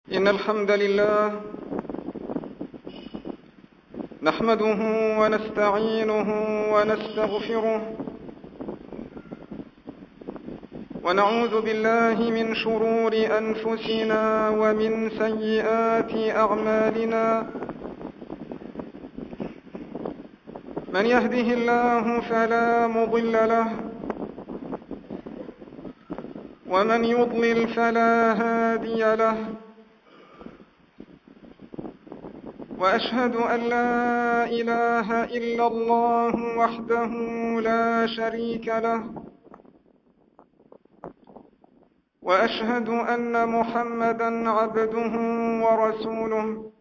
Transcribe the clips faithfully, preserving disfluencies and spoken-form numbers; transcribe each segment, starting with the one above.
إن الحمد لله نحمده ونستعينه ونستغفره ونعوذ بالله من شرور أنفسنا ومن سيئات أعمالنا. من يهده الله فلا مضل له ومن يضلل فلا هادي له، وأشهد أن لا إله إلا الله وحده لا شريك له، وأشهد أن محمدًا عبده ورسوله.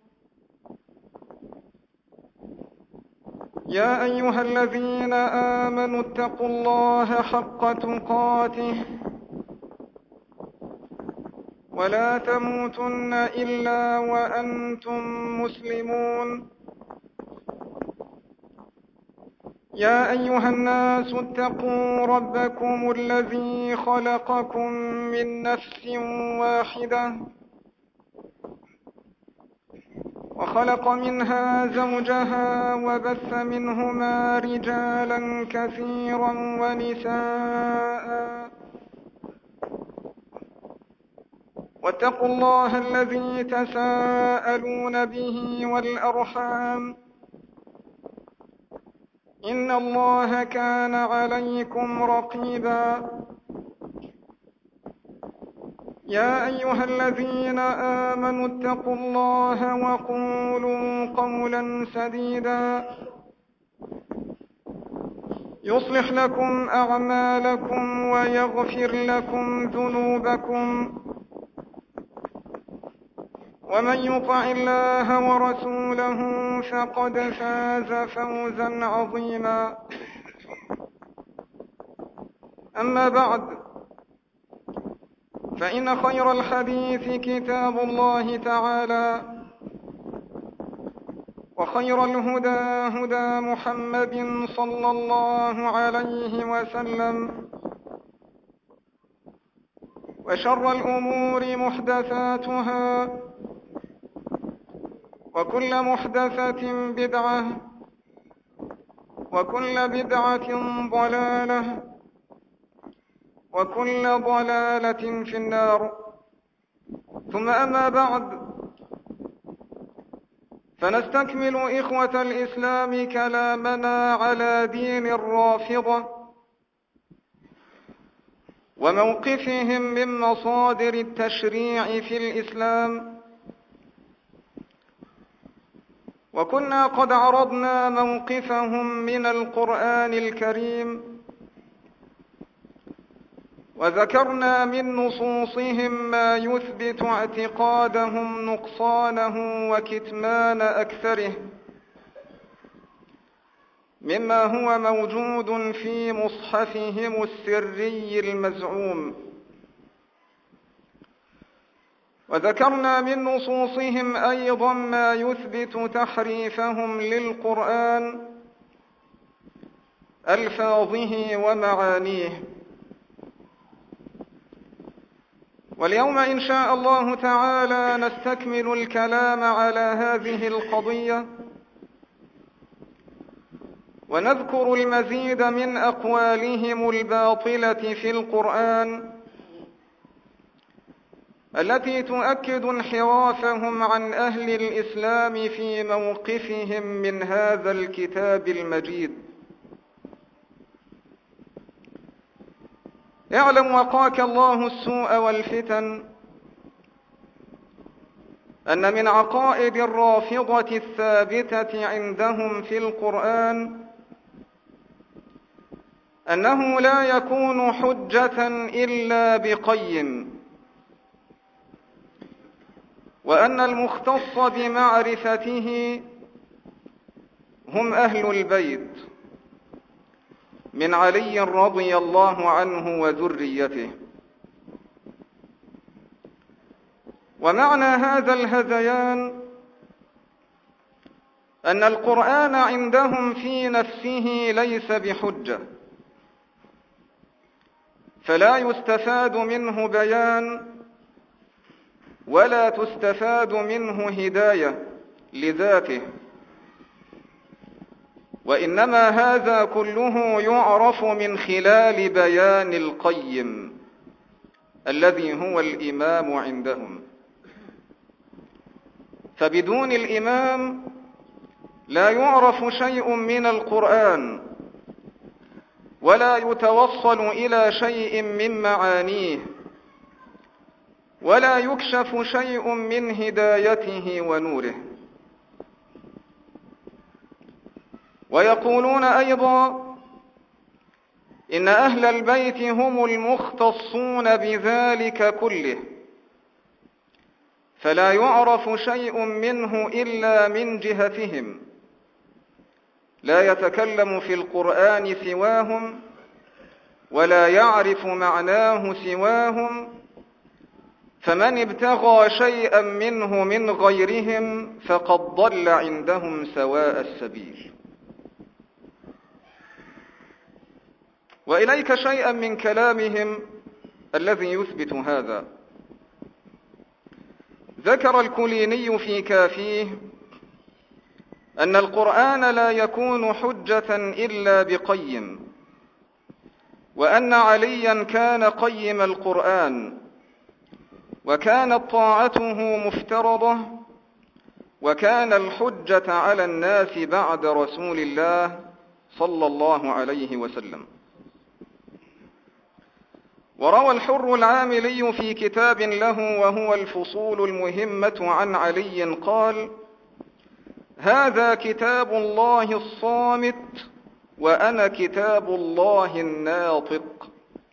يا أيها الذين آمنوا اتقوا الله حق تقاته ولا تموتن إلا وأنتم مسلمون. يا أيها الناس اتقوا ربكم الذي خلقكم من نفس واحدة وخلق منها زوجها وبث منهما رجالا كثيرا ونساء، واتقوا الله الذي تساءلون به والأرحام إن الله كان عليكم رقيبا. يا أيها الذين آمنوا اتقوا الله وقولوا قولا سديدا يصلح لكم أعمالكم ويغفر لكم ذنوبكم، ومن يطع الله ورسوله فقد فاز فوزا عظيما. أما بعد، فإن خير الحديث كتاب الله تعالى، وخير الهدى هدى محمد صلى الله عليه وسلم، وشر الأمور محدثاتها، وكل محدثة بدعة، وكل بدعة ضلالة، وكل ضلالة في النار. ثم أما بعد، فنستكمل إخوة الإسلام كلامنا على دين الرافضة وموقفهم من مصادر التشريع في الإسلام. وكنا قد عرضنا موقفهم من القرآن الكريم، وذكرنا من نصوصهم ما يثبت اعتقادهم نقصانه وكتمان أكثره مما هو موجود في مصحفهم السري المزعوم. وذكرنا من نصوصهم أيضا ما يثبت تحريفهم للقرآن، ألفاظه ومعانيه. واليوم إن شاء الله تعالى نستكمل الكلام على هذه القضية، ونذكر المزيد من أقوالهم الباطلة في القرآن التي تؤكد انحرافهم عن أهل الإسلام في موقفهم من هذا الكتاب المجيد. اعلم وقاك الله السوء والفتن أن من عقائد الرافضة الثابتة عندهم في القرآن أنه لا يكون حجة إلا بقيم، وأن المختص بمعرفته هم أهل البيت من علي رضي الله عنه وذريته. ومعنى هذا الهذيان أن القرآن عندهم في نفسه ليس بحجة، فلا يستفاد منه بيان ولا تستفاد منه هداية لذاته، وإنما هذا كله يعرف من خلال بيان القيم الذي هو الإمام عندهم. فبدون الإمام لا يعرف شيء من القرآن، ولا يتوصل إلى شيء من معانيه، ولا يكشف شيء من هدايته ونوره. ويقولون أيضا إن أهل البيت هم المختصون بذلك كله، فلا يعرف شيء منه إلا من جهتهم، لا يتكلم في القرآن سواهم، ولا يعرف معناه سواهم، فمن ابتغى شيئا منه من غيرهم فقد ضل عندهم سواء السبيل. وإليك شيئا من كلامهم الذي يثبت هذا. ذكر الكليني في كافيه أن القرآن لا يكون حجة إلا بقيم، وأن عليا كان قيم القرآن، وكانت طاعته مفترضة، وكان الحجة على الناس بعد رسول الله صلى الله عليه وسلم. وروى الحر العاملي في كتاب له وهو الفصول المهمة عن علي قال: هذا كتاب الله الصامت، وأنا كتاب الله الناطق.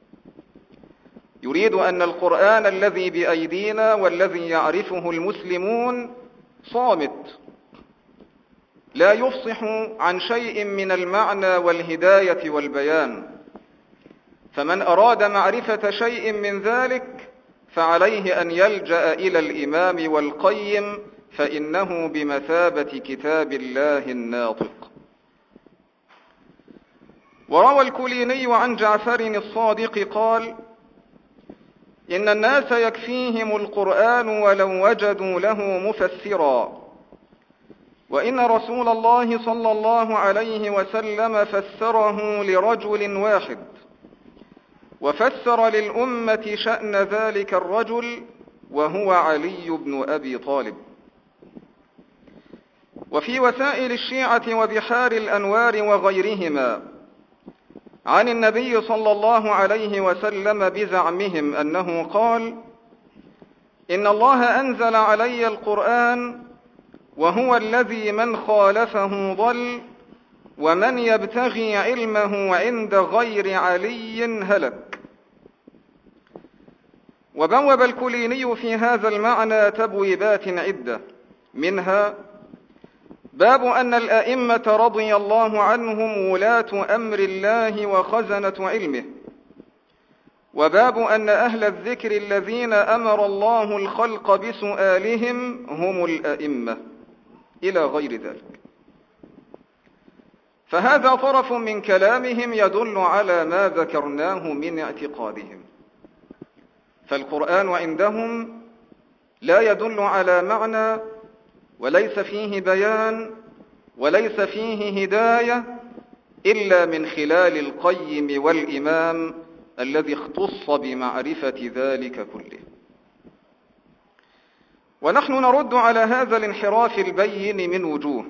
يريد أن القرآن الذي بأيدينا والذي يعرفه المسلمون صامت، لا يفصح عن شيء من المعنى والهداية والبيان، فمن أراد معرفة شيء من ذلك فعليه أن يلجأ إلى الإمام والقيم، فإنه بمثابة كتاب الله الناطق. وروى الكليني عن جعفر الصادق قال: إن الناس يكفيهم القرآن ولو وجدوا له مفسرا، وإن رسول الله صلى الله عليه وسلم فسره لرجل واحد، وفسر للأمة شأن ذلك الرجل وهو علي بن أبي طالب. وفي وسائل الشيعة وبحار الأنوار وغيرهما عن النبي صلى الله عليه وسلم بزعمهم أنه قال: إن الله أنزل علي القرآن، وهو الذي من خالفه ضل، ومن يبتغي علمه عند غير علي هلك. وبوب الكليني في هذا المعنى تبويبات عدة، منها باب أن الأئمة رضي الله عنهم ولاة أمر الله وخزنة علمه، وباب أن أهل الذكر الذين أمر الله الخلق بسؤالهم هم الأئمة، إلى غير ذلك. فهذا طرف من كلامهم يدل على ما ذكرناه من اعتقادهم. فالقرآن عندهم لا يدل على معنى، وليس فيه بيان، وليس فيه هداية، إلا من خلال القيم والإمام الذي اختص بمعرفة ذلك كله. ونحن نرد على هذا الانحراف البين من وجوه.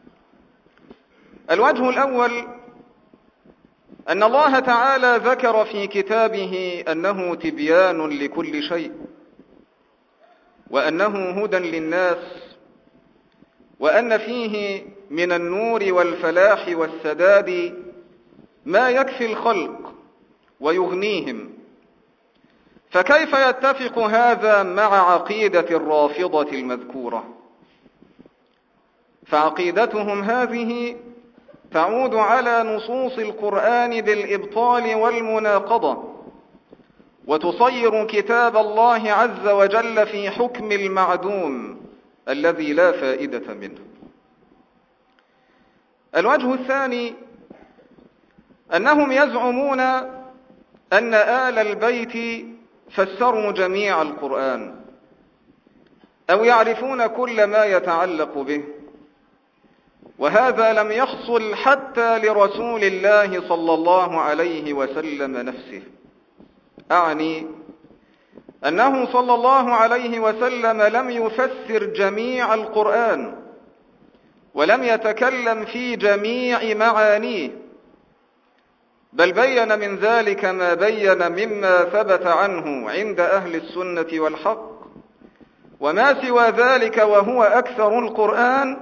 الوجه الأول أن الله تعالى ذكر في كتابه أنه تبيان لكل شيء، وأنه هدى للناس، وأن فيه من النور والفلاح والسداد ما يكفي الخلق ويغنيهم. فكيف يتفق هذا مع عقيدة الرافضة المذكورة؟ فعقيدتهم هذه تعود على نصوص القرآن بالإبطال والمناقضة، وتصير كتاب الله عز وجل في حكم المعدوم الذي لا فائدة منه. الوجه الثاني أنهم يزعمون أن آل البيت فسروا جميع القرآن، أو يعرفون كل ما يتعلق به، وهذا لم يحصل حتى لرسول الله صلى الله عليه وسلم نفسه. أعني أنه صلى الله عليه وسلم لم يفسر جميع القرآن، ولم يتكلم في جميع معانيه، بل بين من ذلك ما بين مما ثبت عنه عند أهل السنة والحق، وما سوى ذلك وهو أكثر القرآن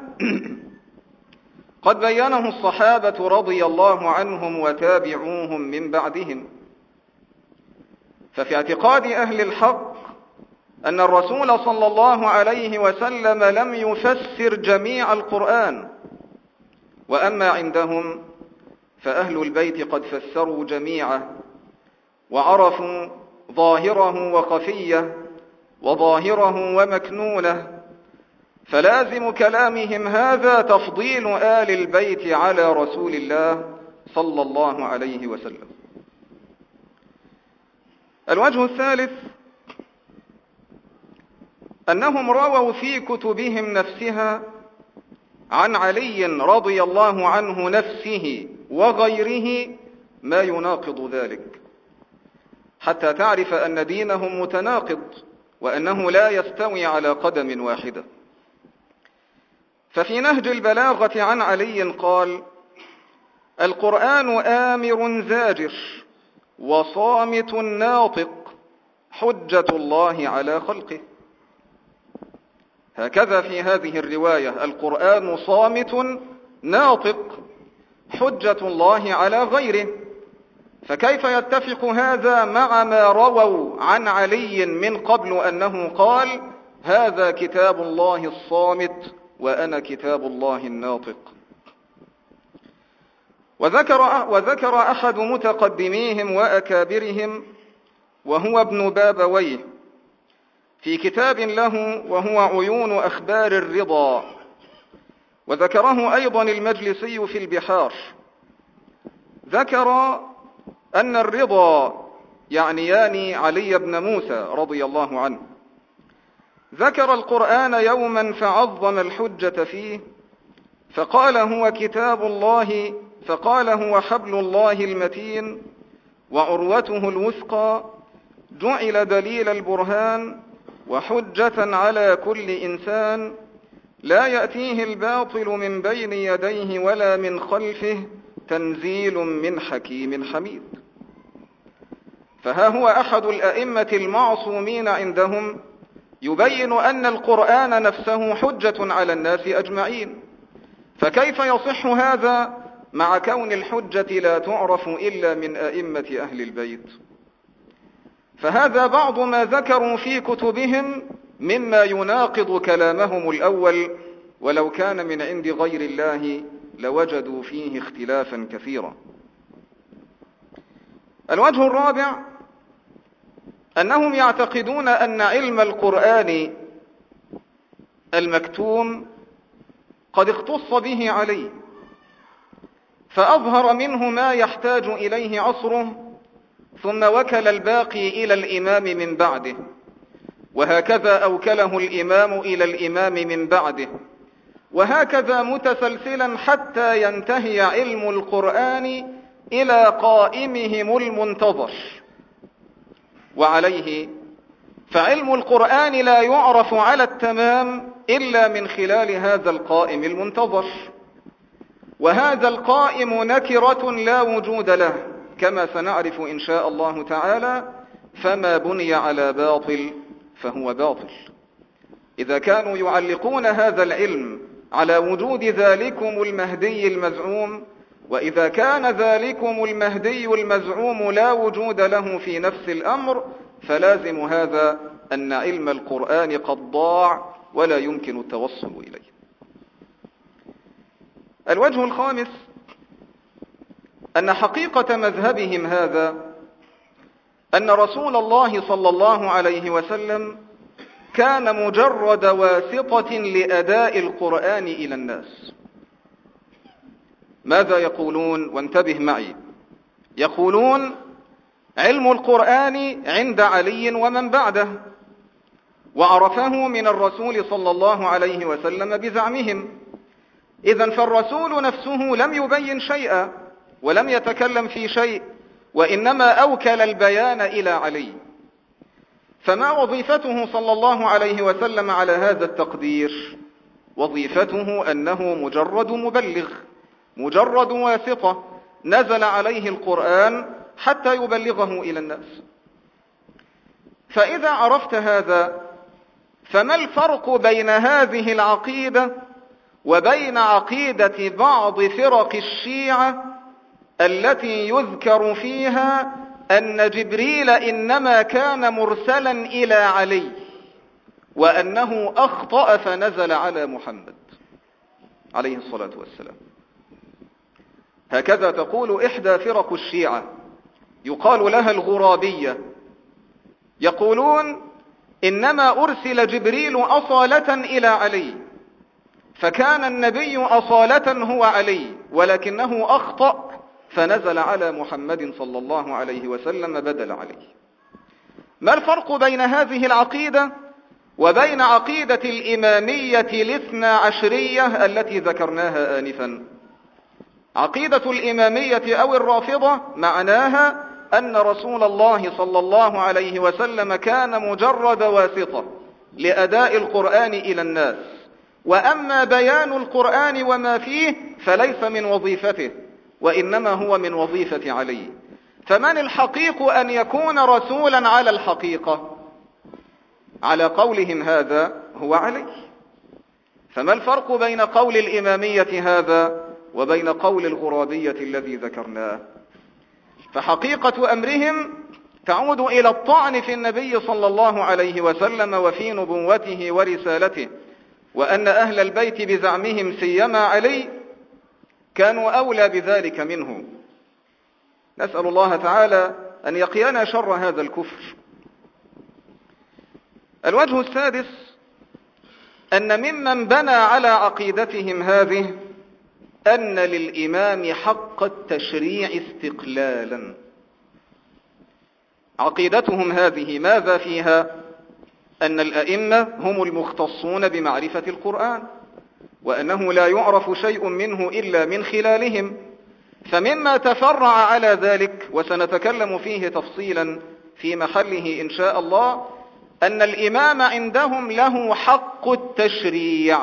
قد بينه الصحابة رضي الله عنهم وتابعوهم من بعدهم. ففي اعتقاد أهل الحق أن الرسول صلى الله عليه وسلم لم يفسر جميع القرآن، وأما عندهم فأهل البيت قد فسروا جميعه، وعرفوا ظاهره وخفيه، وظاهره ومكنونه، فلازم كلامهم هذا تفضيل آل البيت على رسول الله صلى الله عليه وسلم. الوجه الثالث أنهم رووا في كتبهم نفسها عن علي رضي الله عنه نفسه وغيره ما يناقض ذلك، حتى تعرف أن دينهم متناقض، وأنه لا يستوي على قدم واحدة. ففي نهج البلاغة عن علي قال: القرآن آمر زاجر وصامت ناطق، حجة الله على خلقه. هكذا في هذه الرواية: القرآن صامت ناطق، حجة الله على غيره. فكيف يتفق هذا مع ما رووا عن علي من قبل أنه قال: هذا كتاب الله الصامت وأنا كتاب الله الناطق؟ وذكر, وذكر أحد متقدميهم وأكابرهم وهو ابن بابويه في كتاب له وهو عيون أخبار الرضا، وذكره أيضا المجلسي في البحار، ذكر أن الرضا يعنيان علي بن موسى رضي الله عنه، ذكر القرآن يوما فعظم الحجة فيه، فقال هو كتاب الله، فقال هو حبل الله المتين وعروته الوثقى، جعل دليل البرهان وحجة على كل إنسان، لا يأتيه الباطل من بين يديه ولا من خلفه، تنزيل من حكيم حميد. فها هو أحد الأئمة المعصومين عندهم يبين أن القرآن نفسه حجة على الناس أجمعين، فكيف يصح هذا مع كون الحجة لا تعرف إلا من أئمة أهل البيت؟ فهذا بعض ما ذكروا في كتبهم مما يناقض كلامهم الأول، ولو كان من عند غير الله لوجدوا فيه اختلافا كثيرا. الوجه الرابع أنهم يعتقدون أن علم القرآن المكتوم قد اختص به علي، فأظهر منه ما يحتاج إليه عصره، ثم وكل الباقي إلى الإمام من بعده، وهكذا أوكله الإمام إلى الإمام من بعده، وهكذا متسلسلا حتى ينتهي علم القرآن إلى قائمهم المنتظر. وعليه فعلم القرآن لا يعرف على التمام إلا من خلال هذا القائم المنتظر، وهذا القائم نكرة لا وجود له، كما سنعرف إن شاء الله تعالى. فما بني على باطل فهو باطل. إذا كانوا يعلقون هذا العلم على وجود ذلكم المهدي المزعوم، وإذا كان ذلكم المهدي المزعوم لا وجود له في نفس الأمر، فلازم هذا أن علم القرآن قد ضاع ولا يمكن التوصل إليه. الوجه الخامس أن حقيقة مذهبهم هذا أن رسول الله صلى الله عليه وسلم كان مجرد واسطة لأداء القرآن إلى الناس. ماذا يقولون؟ وانتبه معي. يقولون علم القرآن عند علي ومن بعده، وعرفه من الرسول صلى الله عليه وسلم بزعمهم. إذن فالرسول نفسه لم يبين شيئا ولم يتكلم في شيء، وإنما أوكل البيان إلى علي. فما وظيفته صلى الله عليه وسلم على هذا التقدير؟ وظيفته أنه مجرد مبلغ، مجرد واسطة، نزل عليه القرآن حتى يبلغه إلى الناس. فإذا عرفت هذا، فما الفرق بين هذه العقيدة وبين عقيدة بعض فرق الشيعة التي يذكر فيها أن جبريل إنما كان مرسلا إلى علي وأنه أخطأ فنزل على محمد عليه الصلاة والسلام؟ هكذا تقول إحدى فرق الشيعة، يقال لها الغرابية، يقولون إنما أرسل جبريل أصالة إلى علي، فكان النبي أصالة هو علي، ولكنه أخطأ فنزل على محمد صلى الله عليه وسلم بدل علي. ما الفرق بين هذه العقيدة وبين عقيدة الإمامية الاثنى عشرية التي ذكرناها آنفا؟ عقيدة الإمامية أو الرافضة معناها أن رسول الله صلى الله عليه وسلم كان مجرد واسطة لأداء القرآن إلى الناس، وأما بيان القرآن وما فيه فليس من وظيفته، وإنما هو من وظيفة علي. فمن الحقيق أن يكون رسولا على الحقيقة؟ على قولهم هذا هو علي. فما الفرق بين قول الإمامية هذا وبين قول الغرابية الذي ذكرناه؟ فحقيقة أمرهم تعود إلى الطعن في النبي صلى الله عليه وسلم وفي نبوته ورسالته، وأن أهل البيت بزعمهم سيما علي كانوا أولى بذلك منه. نسأل الله تعالى أن يقينا شر هذا الكفر. الوجه السادس أن ممن بنى على عقيدتهم هذه أن للإمام حق التشريع استقلالا. عقيدتهم هذه ماذا فيها؟ أن الأئمة هم المختصون بمعرفة القرآن، وأنه لا يعرف شيء منه إلا من خلالهم. فمما تفرع على ذلك، وسنتكلم فيه تفصيلا في محله إن شاء الله، أن الإمام عندهم له حق التشريع،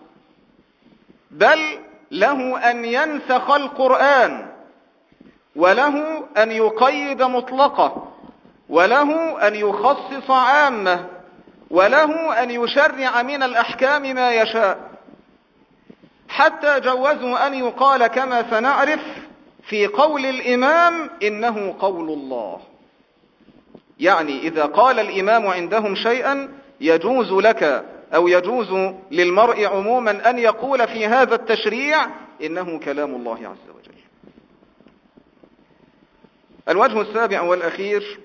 بل له أن ينسخ القرآن، وله أن يقيد مطلقه، وله أن يخصص عامه، وله أن يشرع من الأحكام ما يشاء، حتى جوزوا أن يقال كما سنعرف في قول الإمام إنه قول الله. يعني إذا قال الإمام عندهم شيئا يجوز لك أو يجوز للمرء عموما أن يقول في هذا التشريع إنه كلام الله عز وجل. الوجه السابع والأخير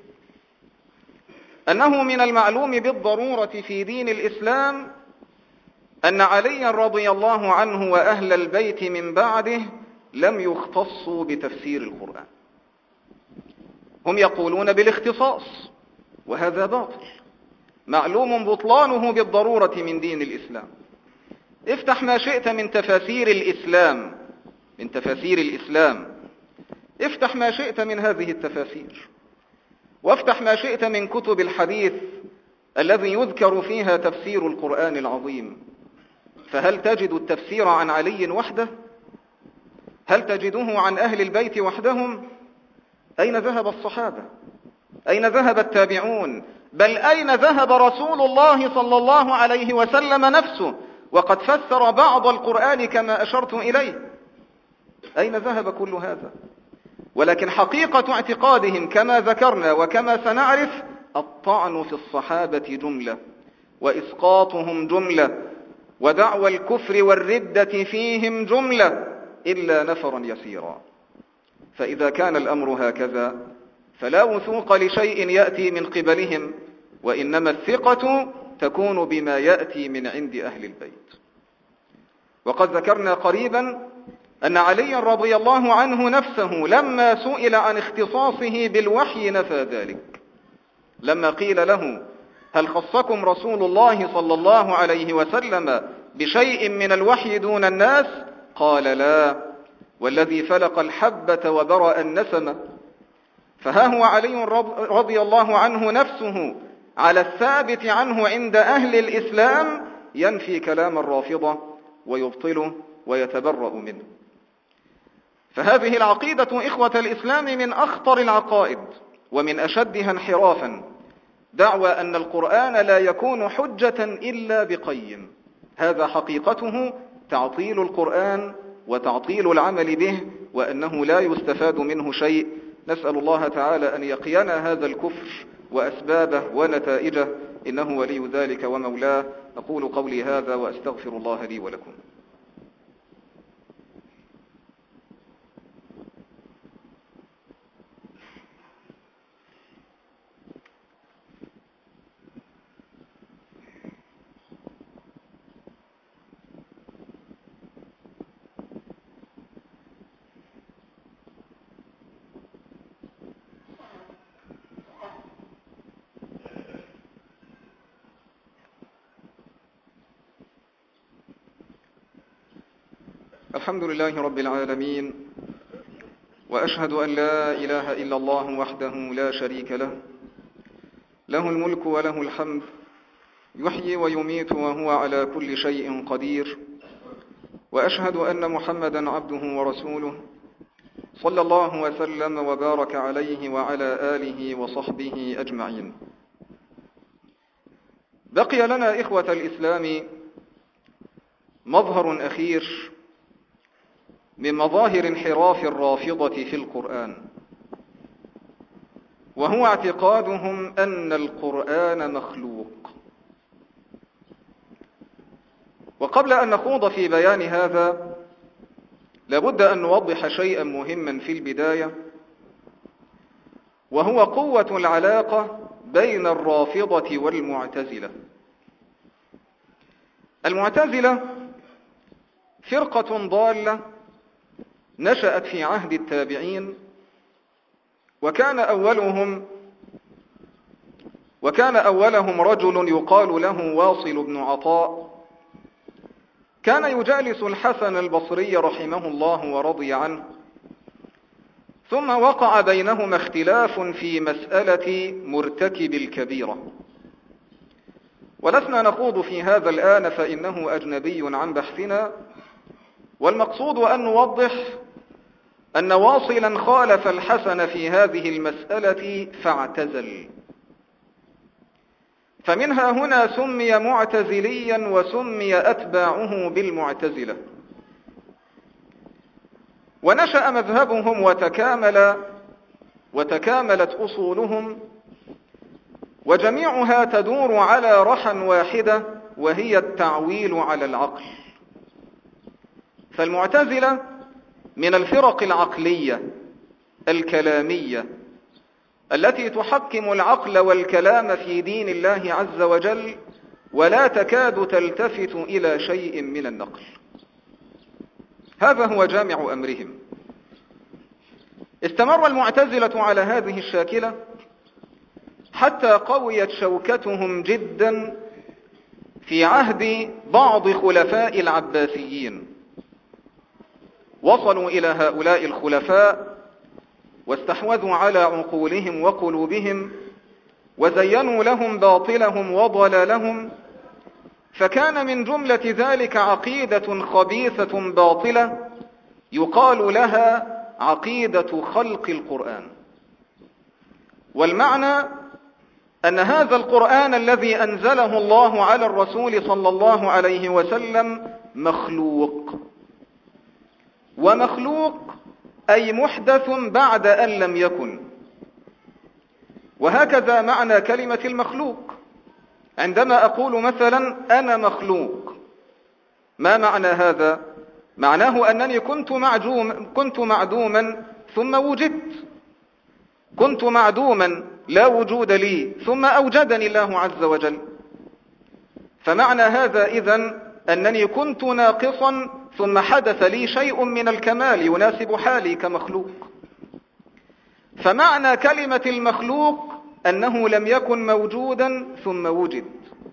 أنه من المعلوم بالضرورة في دين الإسلام أن علي رضي الله عنه وأهل البيت من بعده لم يختصوا بتفسير القرآن. هم يقولون بالاختصاص، وهذا باطل معلوم بطلانه بالضرورة من دين الإسلام. افتح ما شئت من تفاسير الإسلام، من تفاسير الإسلام افتح ما شئت من هذه التفاسير، وافتح ما شئت من كتب الحديث الذي يذكر فيها تفسير القرآن العظيم، فهل تجد التفسير عن علي وحده؟ هل تجده عن أهل البيت وحدهم؟ أين ذهب الصحابة؟ أين ذهب التابعون؟ بل أين ذهب رسول الله صلى الله عليه وسلم نفسه وقد فسر بعض القرآن كما أشرت إليه؟ أين ذهب كل هذا؟ ولكن حقيقة اعتقادهم كما ذكرنا وكما سنعرف الطعن في الصحابة جملة، وإسقاطهم جملة، ودعوى الكفر والردة فيهم جملة، إلا نفرا يسيرا. فإذا كان الأمر هكذا فلا وثوق لشيء يأتي من قبلهم، وإنما الثقة تكون بما يأتي من عند أهل البيت. وقد ذكرنا قريبا أن علي رضي الله عنه نفسه لما سئل عن اختصاصه بالوحي نفى ذلك. لما قيل له هل خصكم رسول الله صلى الله عليه وسلم بشيء من الوحي دون الناس؟ قال لا، والذي فلق الحبة وبرأ النسمة. فها هو علي رضي الله عنه نفسه على الثابت عنه عند أهل الإسلام ينفي كلام الرافضة ويبطله ويتبرأ منه. فهذه العقيدة إخوة الإسلام من أخطر العقائد ومن أشدها انحرافا، دعوى أن القرآن لا يكون حجة إلا بقيم. هذا حقيقته تعطيل القرآن وتعطيل العمل به، وأنه لا يستفاد منه شيء. نسأل الله تعالى أن يقينا هذا الكفر وأسبابه ونتائجه، إنه ولي ذلك ومولاه. أقول قولي هذا وأستغفر الله لي ولكم. الحمد لله رب العالمين، وأشهد أن لا إله إلا الله وحده لا شريك له، له الملك وله الحمد، يحيي ويميت وهو على كل شيء قدير. وأشهد أن محمدا عبده ورسوله، صلى الله وسلم وبارك عليه وعلى آله وصحبه أجمعين. بقي لنا إخوة الإسلام مظهر أخير من مظاهر انحراف الرافضة في القرآن، وهو اعتقادهم أن القرآن مخلوق. وقبل أن نخوض في بيان هذا، لابد أن نوضح شيئا مهما في البداية، وهو قوة العلاقة بين الرافضة والمعتزلة. المعتزلة فرقة ضالة نشأت في عهد التابعين، وكان أولهم وكان أولهم رجل يقال له واصل بن عطاء، كان يجالس الحسن البصري رحمه الله ورضي عنه، ثم وقع بينهما اختلاف في مسألة مرتكب الكبيرة. ولسنا نخوض في هذا الآن فإنه أجنبي عن بحثنا، والمقصود أن نوضح أن واصلا خالف الحسن في هذه المسألة فاعتزل، فمنها هنا سمي معتزليا وسمي أتباعه بالمعتزلة. ونشأ مذهبهم وتكامل وتكاملت أصولهم، وجميعها تدور على رحى واحدة، وهي التعويل على العقل. فالمعتزلة من الفرق العقلية الكلامية التي تحكم العقل والكلام في دين الله عز وجل، ولا تكاد تلتفت إلى شيء من النقل. هذا هو جامع أمرهم. استمر المعتزلة على هذه الشاكلة حتى قويت شوكتهم جدا في عهد بعض خلفاء العباسيين. وصلوا إلى هؤلاء الخلفاء واستحوذوا على عقولهم وقلوبهم، وزينوا لهم باطلهم وضلالهم، فكان من جملة ذلك عقيدة خبيثة باطلة يقال لها عقيدة خلق القرآن. والمعنى أن هذا القرآن الذي أنزله الله على الرسول صلى الله عليه وسلم مخلوق، ومخلوق أي محدث بعد أن لم يكن. وهكذا معنى كلمة المخلوق. عندما أقول مثلا أنا مخلوق، ما معنى هذا؟ معناه أنني كنت معدوم كنت معدوما ثم وجدت، كنت معدوما لا وجود لي ثم أوجدني الله عز وجل. فمعنى هذا إذن أنني كنت ناقصا ثم حدث لي شيء من الكمال يناسب حالي كمخلوق. فمعنى كلمة المخلوق أنه لم يكن موجودا ثم وجد.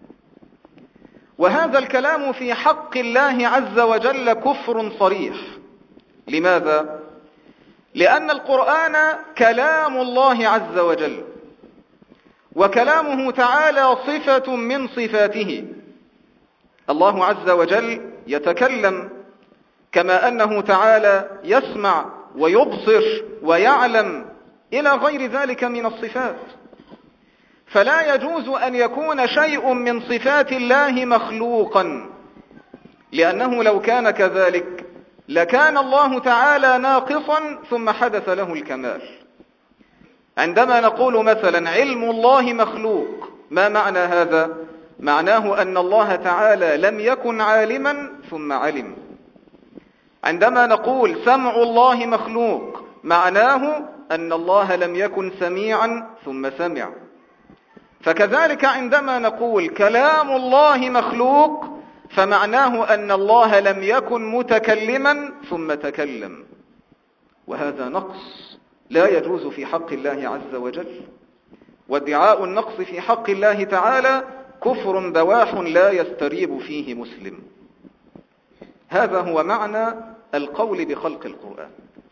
وهذا الكلام في حق الله عز وجل كفر صريح. لماذا؟ لأن القرآن كلام الله عز وجل، وكلامه تعالى صفة من صفاته. الله عز وجل يتكلم، كما أنه تعالى يسمع ويبصر ويعلم إلى غير ذلك من الصفات. فلا يجوز أن يكون شيء من صفات الله مخلوقا، لأنه لو كان كذلك لكان الله تعالى ناقصا ثم حدث له الكمال. عندما نقول مثلا علم الله مخلوق، ما معنى هذا؟ معناه أن الله تعالى لم يكن عالما ثم علم. عندما نقول سمع الله مخلوق، معناه أن الله لم يكن سميعا ثم سمع. فكذلك عندما نقول كلام الله مخلوق، فمعناه أن الله لم يكن متكلما ثم تكلم، وهذا نقص لا يجوز في حق الله عز وجل. وادعاء النقص في حق الله تعالى كفر بواح لا يستريب فيه مسلم. هذا هو معنى القول بخلق القرآن.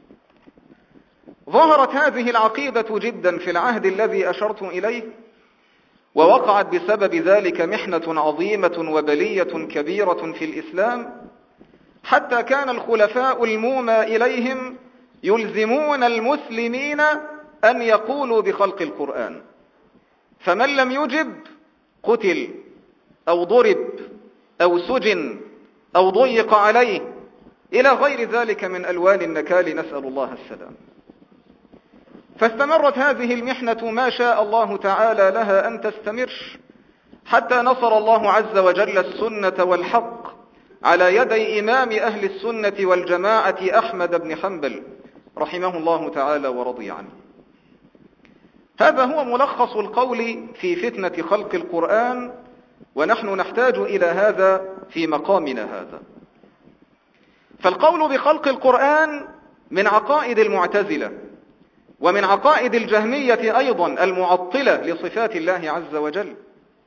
ظهرت هذه العقيدة جدا في العهد الذي أشرت إليه، ووقعت بسبب ذلك محنة عظيمة وبلية كبيرة في الإسلام، حتى كان الخلفاء المومى إليهم يلزمون المسلمين أن يقولوا بخلق القرآن، فمن لم يجب قتل أو ضرب أو سجن أو ضيق عليه إلى غير ذلك من ألوان النكال، نسأل الله السلام. فاستمرت هذه المحنة ما شاء الله تعالى لها أن تستمر، حتى نصر الله عز وجل السنة والحق على يدي إمام أهل السنة والجماعة أحمد بن حنبل رحمه الله تعالى ورضي عنه. هذا هو ملخص القول في فتنة خلق القرآن، ونحن نحتاج إلى هذا في مقامنا هذا. فالقول بخلق القرآن من عقائد المعتزلة، ومن عقائد الجهمية أيضا المعطلة لصفات الله عز وجل.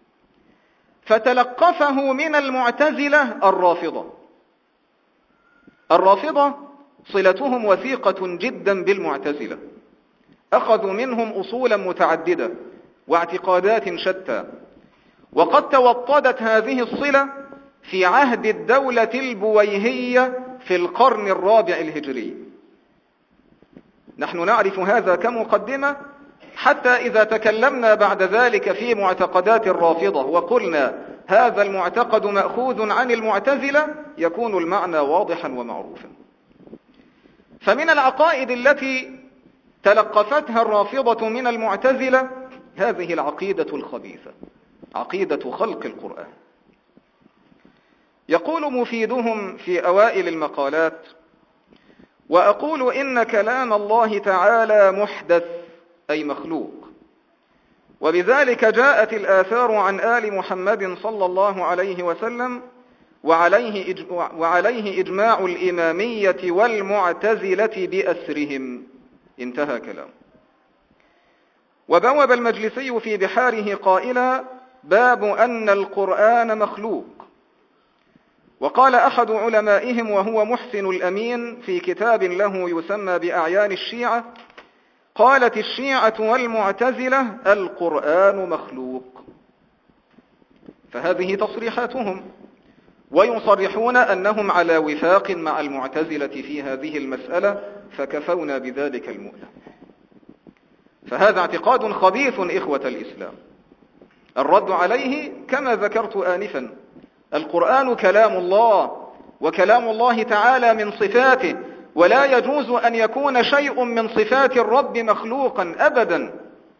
فتلقفه من المعتزلة الرافضة. الرافضة صلتهم وثيقة جدا بالمعتزلة، أخذوا منهم أصولا متعددة واعتقادات شتى، وقد توطدت هذه الصلة في عهد الدولة البويهية في القرن الرابع الهجري. نحن نعرف هذا كمقدمة، حتى إذا تكلمنا بعد ذلك في معتقدات الرافضة وقلنا هذا المعتقد مأخوذ عن المعتزلة، يكون المعنى واضحا ومعروفا. فمن العقائد التي تلقفتها الرافضة من المعتزلة هذه العقيدة الخبيثة، عقيدة خلق القرآن. يقول مفيدهم في أوائل المقالات: وأقول إن كلام الله تعالى محدث أي مخلوق، وبذلك جاءت الآثار عن آل محمد صلى الله عليه وسلم، وعليه, إج... وعليه إجماع الإمامية والمعتزلة بأسرهم. انتهى كلام. وبوب المجلسي في بحاره قائلا: باب أن القرآن مخلوق. وقال أحد علمائهم وهو محسن الأمين في كتاب له يسمى بأعيان الشيعة: قالت الشيعة والمعتزلة القرآن مخلوق. فهذه تصريحاتهم، ويصرحون أنهم على وفاق مع المعتزلة في هذه المسألة، فكفونا بذلك المؤلم. فهذا اعتقاد خبيث إخوة الإسلام. الرد عليه كما ذكرت آنفا: القرآن كلام الله، وكلام الله تعالى من صفاته، ولا يجوز أن يكون شيء من صفات الرب مخلوقا أبدا.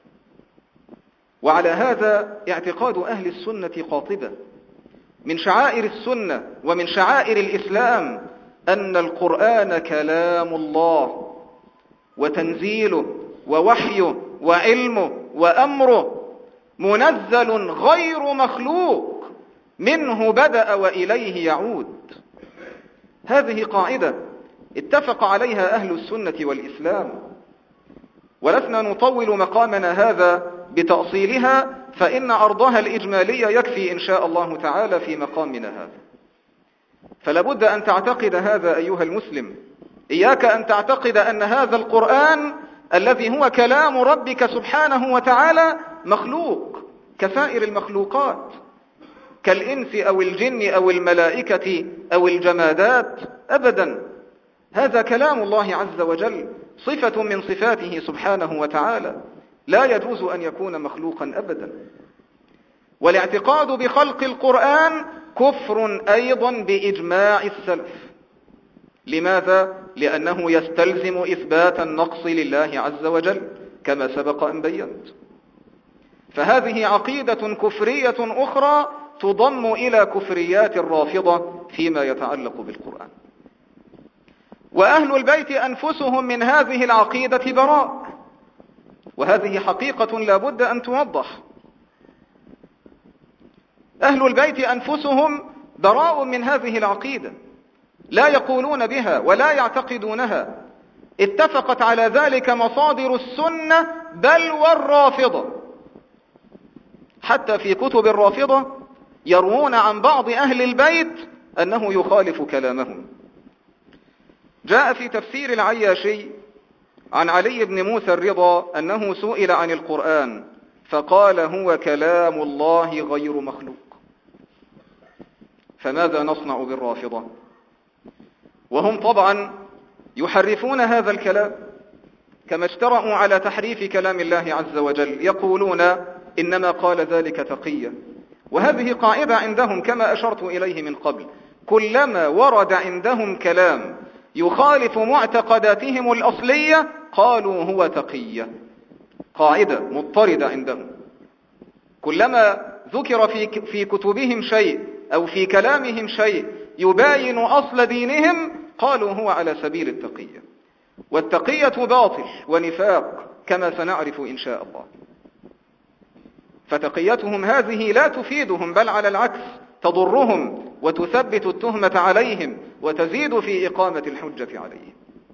وعلى هذا اعتقاد أهل السنة قاطبة. من شعائر السنة ومن شعائر الإسلام أن القرآن كلام الله وتنزيله ووحيه وعلمه وأمره، منزل غير مخلوق، منه بدأ وإليه يعود. هذه قاعدة اتفق عليها أهل السنة والإسلام، ولسنا نطول مقامنا هذا بتأصيلها، فإن عرضها الإجمالي يكفي إن شاء الله تعالى في مقامنا هذا. فلا بد أن تعتقد هذا أيها المسلم. إياك أن تعتقد أن هذا القرآن الذي هو كلام ربك سبحانه وتعالى مخلوق كسائر المخلوقات، كالإنس أو الجن أو الملائكة أو الجمادات. أبدا، هذا كلام الله عز وجل، صفة من صفاته سبحانه وتعالى، لا يجوز أن يكون مخلوقا أبدا. والاعتقاد بخلق القرآن كفر أيضا بإجماع السلف. لماذا؟ لأنه يستلزم إثبات النقص لله عز وجل كما سبق أن بينت. فهذه عقيدة كفرية أخرى تضم إلى كفريات الرافضة فيما يتعلق بالقرآن. وأهل البيت أنفسهم من هذه العقيدة براء، وهذه حقيقة لا بد أن توضح. أهل البيت أنفسهم براء من هذه العقيدة، لا يقولون بها ولا يعتقدونها. اتفقت على ذلك مصادر السنة بل والرافضة. حتى في كتب الرافضة يروون عن بعض أهل البيت أنه يخالف كلامهم. جاء في تفسير العياشي عن علي بن موسى الرضا أنه سئل عن القرآن فقال هو كلام الله غير مخلوق. فماذا نصنع بالرافضة؟ وهم طبعا يحرفون هذا الكلام كما اشترأوا على تحريف كلام الله عز وجل، يقولون إنما قال ذلك تقيا. وهذه قاعدة عندهم كما أشرت إليه من قبل، كلما ورد عندهم كلام يخالف معتقداتهم الأصلية قالوا هو تقيا. قاعدة مضطردة عندهم، كلما ذكر في في كتبهم شيء أو في كلامهم شيء يباين أصل دينهم قالوا هو على سبيل التقية. والتقية باطل ونفاق كما سنعرف إن شاء الله. فتقيتهم هذه لا تفيدهم بل على العكس تضرهم وتثبت التهمة عليهم وتزيد في إقامة الحجة عليهم.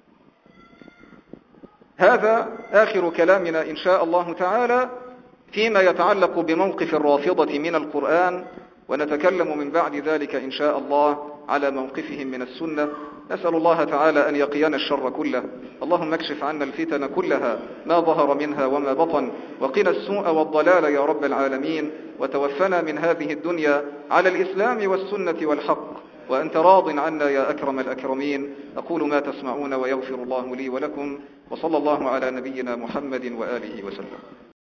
هذا آخر كلامنا إن شاء الله تعالى فيما يتعلق بموقف الرافضة من القرآن، ونتكلم من بعد ذلك إن شاء الله على موقفهم من السنة. نسأل الله تعالى أن يقينا الشر كله. اللهم اكشف عنا الفتن كلها ما ظهر منها وما بطن، وقنا السوء والضلال يا رب العالمين، وتوفنا من هذه الدنيا على الإسلام والسنة والحق وأنت راض عنا يا أكرم الأكرمين. أقول ما تسمعون ويغفر الله لي ولكم، وصلى الله على نبينا محمد وآله وسلم.